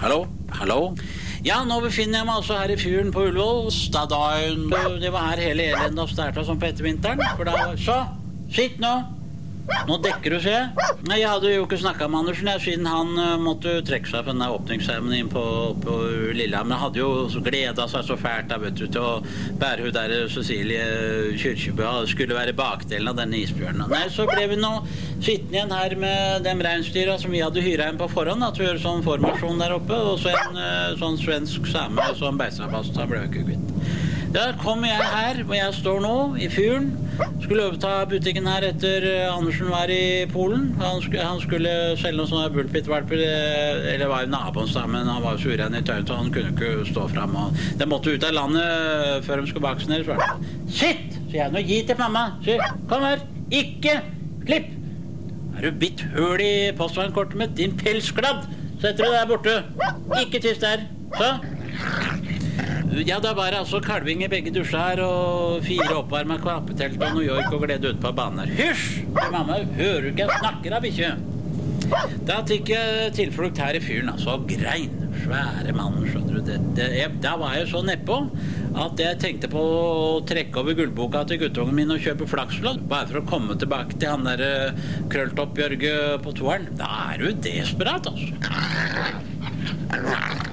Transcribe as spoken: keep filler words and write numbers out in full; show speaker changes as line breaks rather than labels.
Hallo? Hallo? Ja, nå befinner jeg meg altså her i fyren på Ullevål. Stadaun. Det var her hele elendet startet som på ettervinteren. For da var så, sitt nå. Nå dekker du, se. Nei, jeg hadde jo ikke snakket med Andersen, jeg, siden han uh, måtte trekke seg på denne åpningsseremonien på, på Lillehammer. Han hadde jo gledet seg så fælt da, vet du, til å bære hun der Cecilie Kyrkjebø. Det skulle være bakdelen av denne isbjørnen. Nei, så ble vi nå sittende igjen her med dem reinsdyra som vi hadde hyret inn på forhånd, at vi gjør sånn formasjon der oppe, og så en uh, sånn svensk same som beisa fast, han ble jo ikke kvitt. Da kom jeg her, hvor jeg står nå, i fyren. Skulle overta butikken her etter Andersen var i Polen. Han skulle, han skulle selge noen sånne bullpit-valper, eller var jo naboens da, men han var jo suren i tøyen, så han kunne ikke stå frem. Og de måtte ut av landet før de skulle vaksinere. Sitt, sier jeg, nå gi til mamma. Sier, kom her, ikke klipp. Er du bitt høl i postvannkortet med din pelskladd? Setter du der borte. Ikke tiss der. Så. Ja, da var det altså kalving i begge dusjer her, og fire oppvarmet kvappetelt og New York og glede ut på banen her. Hysj! Mamma, hører du ikke jeg snakker av, ikke? Da tikk jeg tilflukt her i fyren, altså. Grein, svære mannen, skjønner du. Det, det, jeg, da var jeg så nedpå at jeg tenkte på å trekke over gullboka til guttungen min og kjøpe flakslodd, bare for å komme tilbake til han der krølltopp Bjørge på toeren. Da er du desperat, altså.